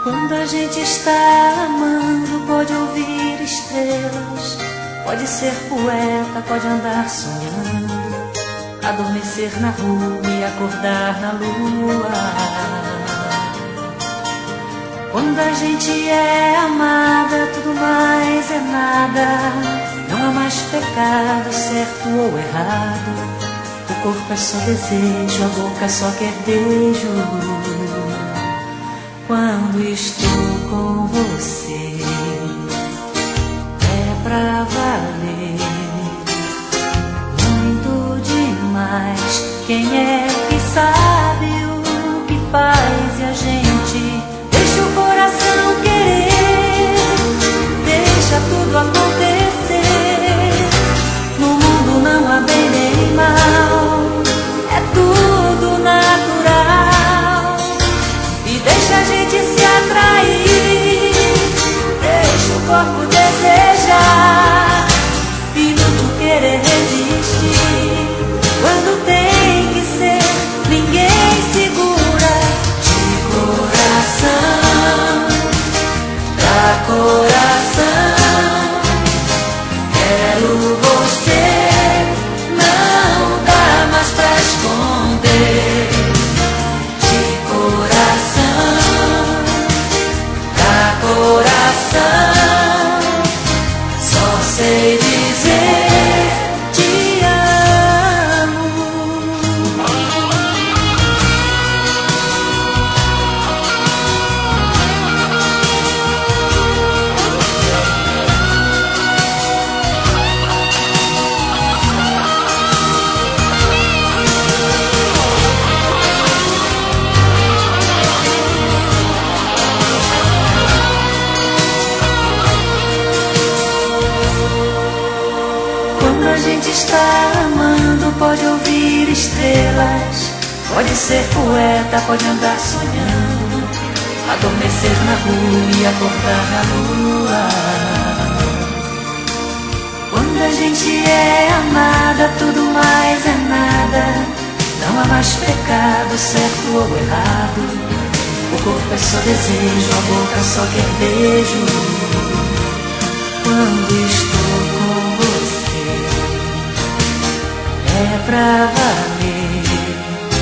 Quando a gente está amando, pode ouvir estrelas, pode ser poeta, pode andar sonhando, adormecer na rua e acordar na lua. Quando a gente é amada, tudo mais é nada. Não há mais pecado, certo ou errado. O corpo é só desejo, a boca só quer beijo. Quando estou com você, é pra valer, muito demais. Quem é que sabe o que faz e a gente deixa o coração querer, deixa tudo acontecer. No mundo não há bem nem mal, é tudo natural. E deixa a gente se atrair, deixa o corpo desejar, inútil querer resistir. Quando tem que ser, ninguém segura. De coração pra coração, quero você, não dá mais pra esconder. De coração pra coração, só sei dizer te amo. Quando a gente está amando, pode ouvir estrelas, pode ser poeta, pode andar sonhando, adormecer na rua e acordar na lua. Quando a gente é amada, tudo mais é nada. Não há mais pecado, certo ou errado. O corpo é só desejo, a boca só quer beijo. Quando estou com você, é pra valer,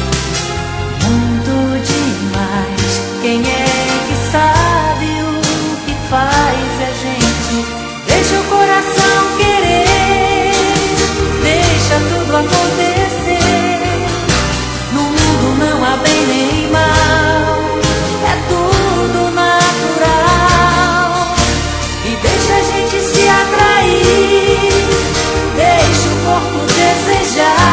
muito demais. Quem é que sabe o que faz a gente deixa o coração querer, deixa tudo acontecer. No mundo não há bem nem mal, é tudo natural. E deixa a gente se atrair, deixa o corpo desejar,